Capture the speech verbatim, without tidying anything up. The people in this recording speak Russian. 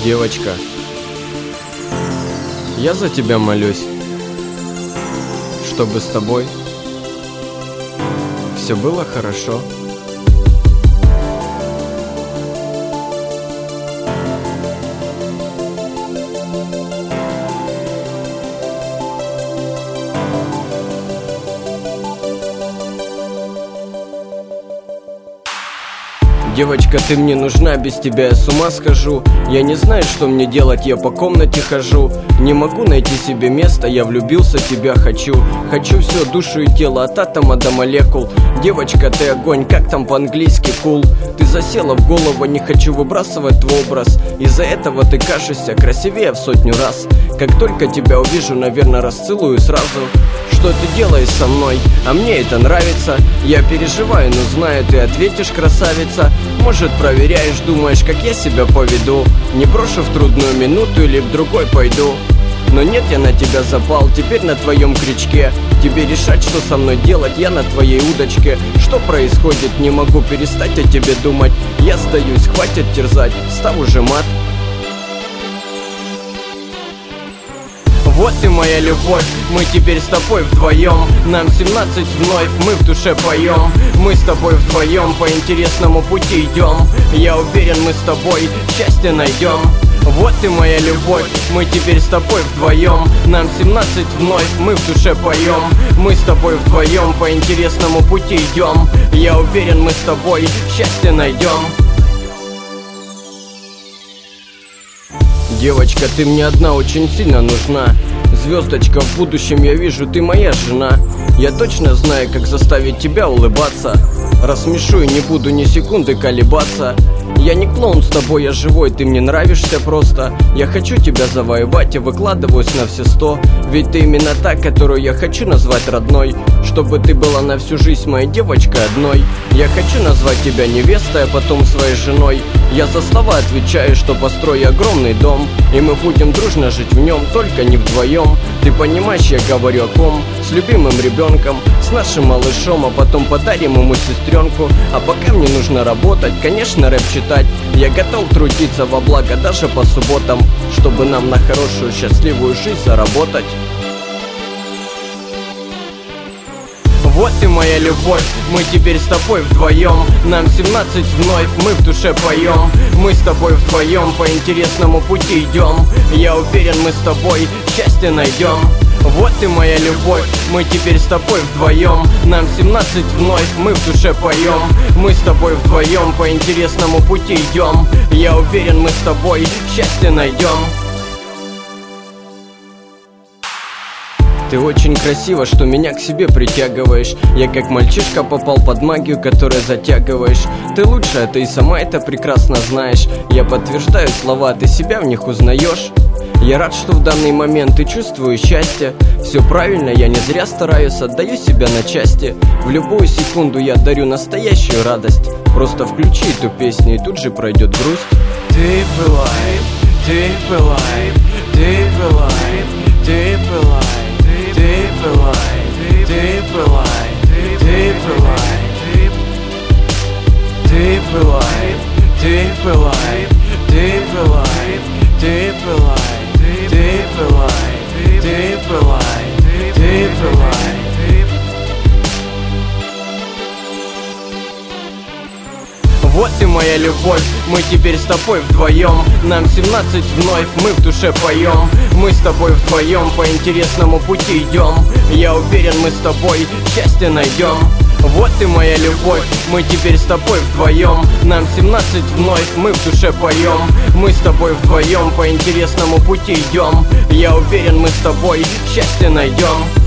Девочка, я за тебя молюсь, чтобы с тобой все было хорошо. Девочка, ты мне нужна, без тебя я с ума схожу. Я не знаю, что мне делать, я по комнате хожу. Не могу найти себе место, я влюбился, тебя хочу. Хочу все, душу и тело, от атома до молекул. Девочка, ты огонь, как там по-английски cool. Ты засела в голову, не хочу выбрасывать твой образ. Из-за этого ты кажешься красивее в сотню раз. Как только тебя увижу, наверное, расцелую сразу. Что ты делаешь со мной? А мне это нравится. Я переживаю, но знаю, ты ответишь, красавица. Может, проверяешь, думаешь, как я себя поведу. Не брошу в трудную минуту или в другой пойду. Но нет, я на тебя запал, теперь на твоем крючке. Тебе решать, что со мной делать, я на твоей удочке. Что происходит, не могу перестать о тебе думать. Я сдаюсь, хватит терзать, став уже мат. Вот ты моя любовь, мы теперь с тобой вдвоем. Нам семнадцать вновь, мы в душе поем. Мы с тобой вдвоем по интересному пути идем. Я уверен, мы с тобой счастье найдем. Вот ты моя любовь, мы теперь с тобой вдвоем. Нам семнадцать вновь, мы в душе поем. Мы с тобой вдвоем по интересному пути идем. Я уверен, мы с тобой счастье найдем. Девочка, ты мне одна очень сильно нужна. Звездочка, в будущем я вижу, ты моя жена. Я точно знаю, как заставить тебя улыбаться. Рассмешу и не буду ни секунды колебаться. Я не клоун с тобой, я живой, ты мне нравишься просто. Я хочу тебя завоевать и выкладываюсь на все сто. Ведь ты именно та, которую я хочу назвать родной. Чтобы ты была на всю жизнь моей девочкой одной. Я хочу назвать тебя невестой, а потом своей женой. Я за слова отвечаю, что построю огромный дом. И мы будем дружно жить в нем, только не вдвоем. Ты понимаешь, я говорю о ком? С любимым ребенком, с нашим малышом. А потом подарим ему сестренку. А пока мне нужно работать, конечно, рэп читать. Я готов трудиться во благо даже по субботам, чтобы нам на хорошую счастливую жизнь заработать. Вот ты моя любовь, мы теперь с тобой вдвоем. Нам семнадцать вновь, мы в душе поем. Мы с тобой вдвоем по интересному пути идем. Я уверен, мы с тобой счастье найдем. Вот ты моя любовь, мы теперь с тобой вдвоем. Нам семнадцать вновь, мы в душе поем. Мы с тобой вдвоем по интересному пути идем. Я уверен, мы с тобой счастье найдем. Ты очень красива, что меня к себе притягиваешь. Я как мальчишка попал под магию, которую затягиваешь. Ты лучшая, ты и сама это прекрасно знаешь. Я подтверждаю слова, ты себя в них узнаешь. Я рад, что в данный момент ты чувствуешь счастье. Все правильно, я не зря стараюсь, отдаю себя на части. В любую секунду я дарю настоящую радость. Просто включи эту песню, и тут же пройдет грусть. Ты пылай, ты пылай, ты пылай, ты пылай. Ты пылай, ты пылай, ты пылай, ты пылай, ты пылай, ты пылай, ты пылай, ты пылай, ты пылай, ты пылай. Вот ты моя любовь, мы теперь с тобой вдвоем. Нам семнадцать вновь, мы в душе поем. Мы с тобой вдвоем по интересному пути идем. Я уверен, мы с тобой счастье найдем. Вот ты моя любовь, мы теперь с тобой вдвоем. Нам семнадцать вновь, мы в душе поем. Мы с тобой вдвоем по интересному пути идем. Я уверен, мы с тобой счастье найдем.